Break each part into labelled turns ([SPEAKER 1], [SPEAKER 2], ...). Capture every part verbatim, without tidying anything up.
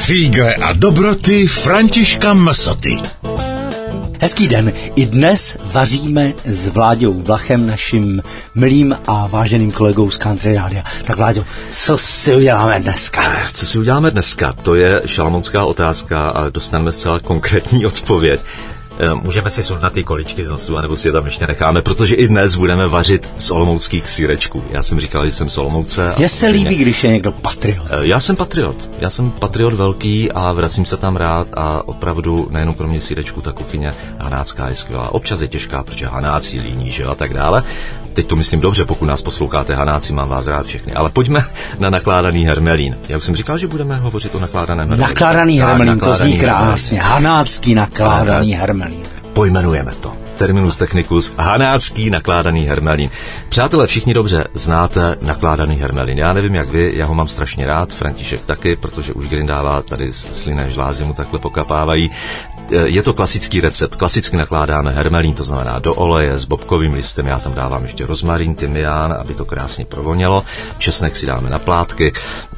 [SPEAKER 1] Fígle a dobroty Františka Msoty.
[SPEAKER 2] Hezký den. I dnes vaříme s Vláďou Vlachem, naším milým a váženým kolegou z Country Rádia. Tak Vláďo, co si uděláme dneska?
[SPEAKER 3] Co si uděláme dneska? To je šalamounská otázka a dostaneme zcela konkrétní odpověď. Můžeme si sundat ty količky z nosu, anebo si je tam ještě necháme, protože i dnes budeme vařit z olomouckých sýrečků. Já jsem říkal, že jsem z Olomouce.
[SPEAKER 2] Mně se líbí, když je někdo patriot.
[SPEAKER 3] Já jsem patriot. Já jsem patriot velký a vracím se tam rád a opravdu nejenom kromě sýrečků, ta kuchyně hanácká je skvělá. Občas je těžká, protože hanáci líní, že a tak dále. Teď to myslím dobře, pokud nás posloucháte, hanáci, mám vás rád všechny. Ale pojďme na nakládaný hermelín. Já už jsem říkal, že budeme hovořit o nakládaném hermelínu.
[SPEAKER 2] Nakládaný hermelín, to zní krásně. Hanácký nakládaný hermelín.
[SPEAKER 3] Pojmenujeme to. Terminus technicus, hanácký nakládaný hermelín. Přátelé, všichni dobře znáte nakládaný hermelín. Já nevím, jak vy, já ho mám strašně rád, František taky, protože už grindává, tady slinné žlázy mu takhle pokapávají. Je to klasický recept, klasicky nakládáme hermelín, to znamená do oleje s bobkovým listem, já tam dávám ještě rozmarín, tymián, aby to krásně provonělo, česnek si dáme na plátky,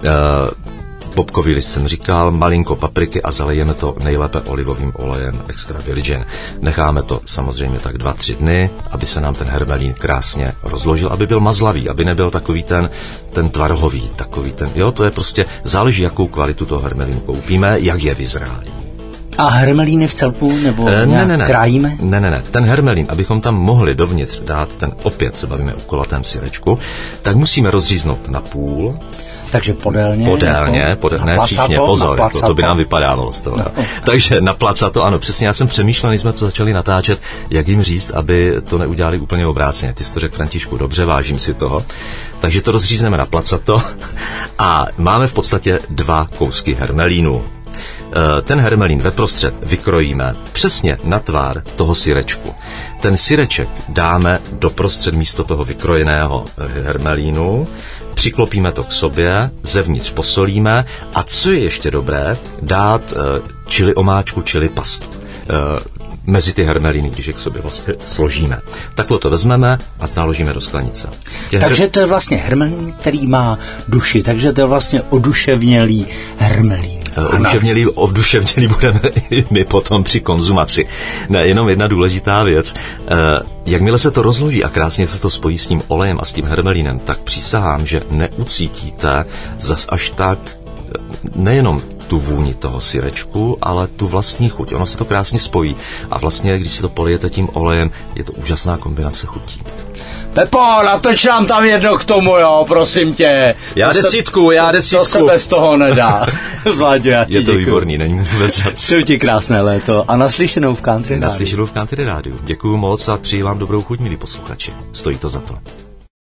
[SPEAKER 3] bobkový list jsem říkal, malinko papriky a zalejeme to nejlépe olivovým olejem extra virgin. Necháme to samozřejmě tak dva, tři dny, aby se nám ten hermelín krásně rozložil, aby byl mazlavý, aby nebyl takový ten, ten tvarhový, takový ten, jo, to je prostě, záleží, jakou kvalitu toho hermelínu koupíme, jak je vyzrálý.
[SPEAKER 2] A hermelíny v celku nebo
[SPEAKER 3] e, ne, ne, ne.
[SPEAKER 2] krájíme?
[SPEAKER 3] Ne, ne, ne. Ten hermelín, abychom tam mohli dovnitř dát ten, opět se bavíme o kulatém syrečku, tak musíme rozříznout na půl.
[SPEAKER 2] Takže podélně?
[SPEAKER 3] Podélně,
[SPEAKER 2] jako,
[SPEAKER 3] podél, ne příšně, pozor, jako, to by nám vypadávalo z toho. No. Takže na placato, ano, přesně, já jsem přemýšlel, když jsme to začali natáčet, jak jim říct, aby to neudělali úplně obráceně. Ty jsi to řekl, Františku, dobře, vážím si toho. Takže to rozřízneme na placato a máme v podstatě dva kousky hermelínu. Ten hermelín veprostřed vykrojíme přesně na tvar toho syrečku. Ten syreček dáme doprostřed místo toho vykrojeného hermelínu, přiklopíme to k sobě, zevnitř posolíme a co je ještě dobré, dát čili omáčku, čili pastu mezi ty hermelíny, když je k sobě vlastně složíme. Takhle to vezmeme a naložíme do sklenice. Těch
[SPEAKER 2] takže
[SPEAKER 3] her...
[SPEAKER 2] to je vlastně hermelín, který má duši, takže to je vlastně oduševnělý hermelín.
[SPEAKER 3] Oduševnělý, oduševnělý budeme i my potom při konzumaci. Ne, jenom jedna důležitá věc. Jakmile se to rozloží a krásně se to spojí s tím olejem a s tím hermelínem, tak přísahám, že neucítíte zas až tak nejenom tu vůni toho syrečku, ale tu vlastní chuť. Ono se to krásně spojí. A vlastně, když si to polijete tím olejem, je to úžasná kombinace chutí.
[SPEAKER 2] Pepo, natoč nám tam jedno k tomu, jo, prosím tě.
[SPEAKER 3] Já
[SPEAKER 2] to
[SPEAKER 3] desítku,
[SPEAKER 2] se,
[SPEAKER 3] já desítku.
[SPEAKER 2] To se bez toho nedá. Vláďo, já ti
[SPEAKER 3] je to
[SPEAKER 2] děkuju.
[SPEAKER 3] Výborný, není vůbec zac.
[SPEAKER 2] Přeju ti krásné léto a naslyšenou v Country Rádiu.
[SPEAKER 3] Naslyšenou v Country Rádiu. Děkuju moc a přeji vám dobrou chuť, milí posluchači. Stojí to za to.